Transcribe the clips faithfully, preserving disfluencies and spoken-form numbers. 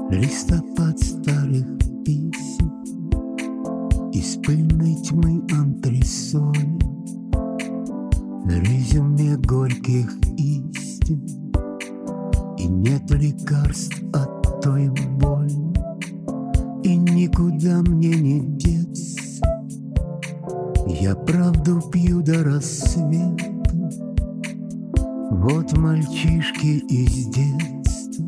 Листопад старых писем из пыльной тьмы антресоли, резюме горьких истин, и нет лекарств от той боли, и никуда мне не деться. Я правду пью до рассвета. Вот мальчишки из детства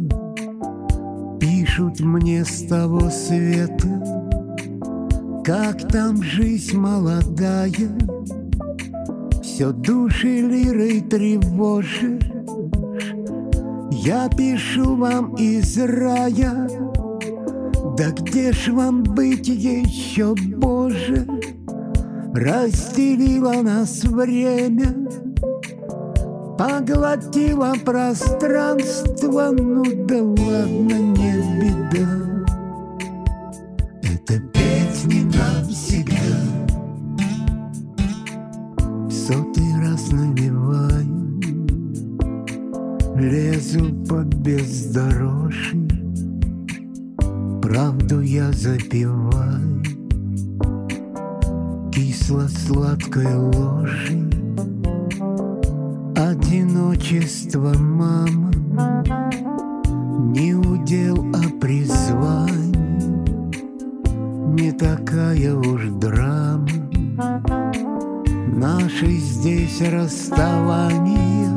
пишут мне с того света, как там жизнь молодая, все души лирой тревожишь. Я пишу вам из рая, да где ж вам быть еще, Боже? Разделило нас время, поглотило пространство. Ну да ладно, не беда, это петь не навсегда. Сотый раз наливаю, лезу по бездорожью, правду я запиваю кисло-сладкой ложью. Одиночество, мама, не удел, а призвание, не такая уж драма. Наши здесь расставания,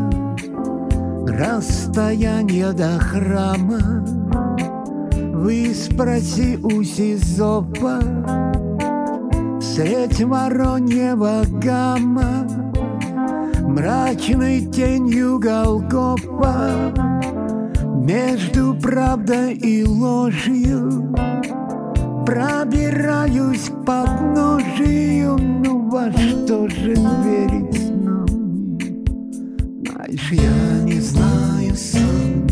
расстояние до храма. Вы спроси у Сизова, средь вороньего гамма, мрачной тенью Голгофа, между правдой и ложью пробираюсь к подножию. Ну во что же верить нам? Знаешь, я не знаю сам.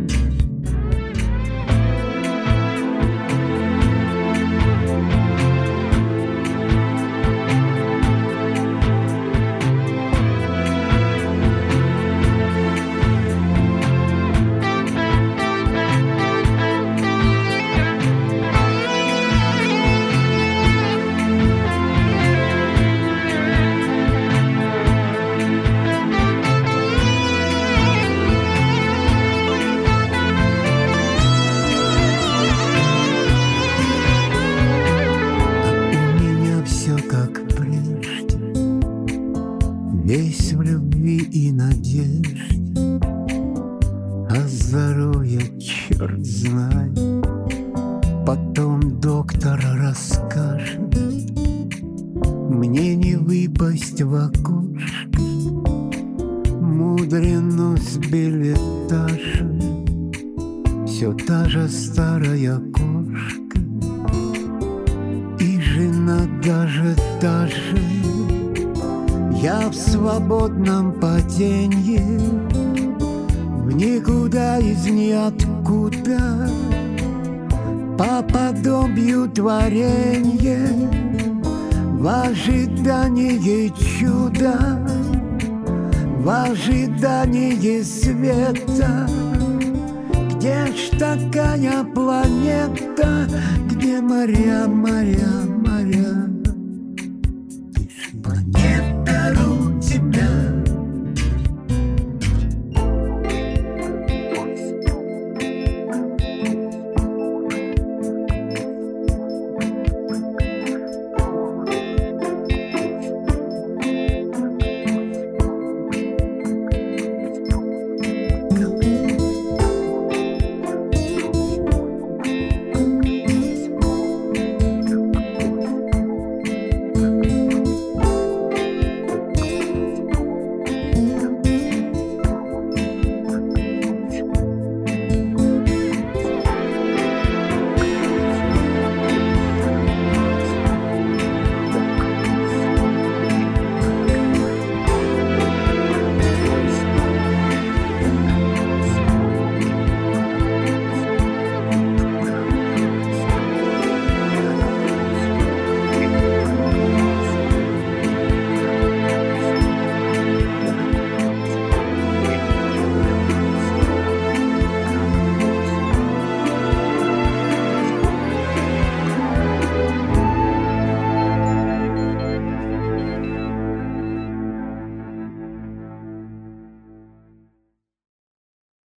Весь в любви и надежде, а здоровье черт знает. Потом доктор расскажет, мне не выпасть в окошко, мудрено с билетажа. Все та же старая кошка, и жена даже та же. Я в свободном падении, в никуда из ниоткуда, по подобию творенья, в ожидании чуда, в ожидании света. Где ж такая планета, где моря, моря,